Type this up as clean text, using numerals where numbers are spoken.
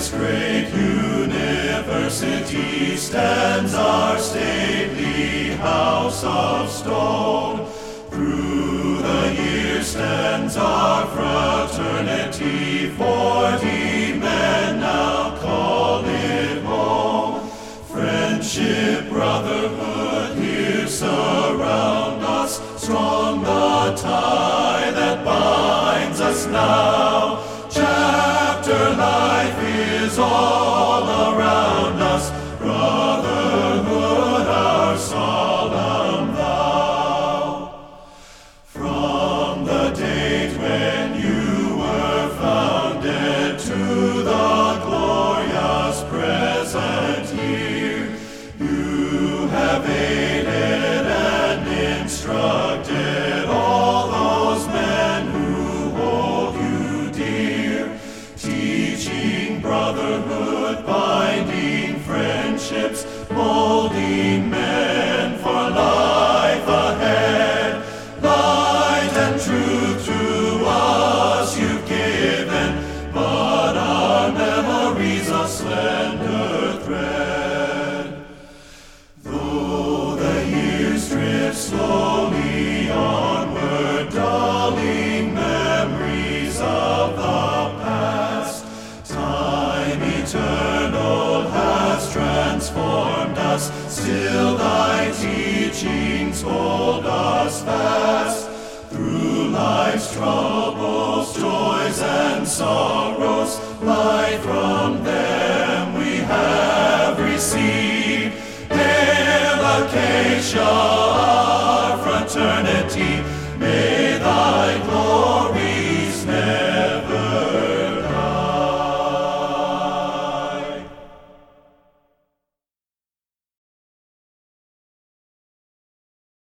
this great university stands our stately house of stone. Through the years stands our fraternity, 40 men now call it home. Friendship, brotherhood here surround us, strong the tie that binds us now. Chapter life is all around us, brotherhood our solemn vow. From the date when you were founded to the glorious present year, you have aided and instructed all those men who hold you dear, teaching brotherhood, binding friendships, molding men for life ahead. Light and truth to us you've given, but our memories a slender thread. Though the years drift slowly onward, dulling memories of the past, time eternal has transformed us, still thy teachings hold us fast. Through life's trouble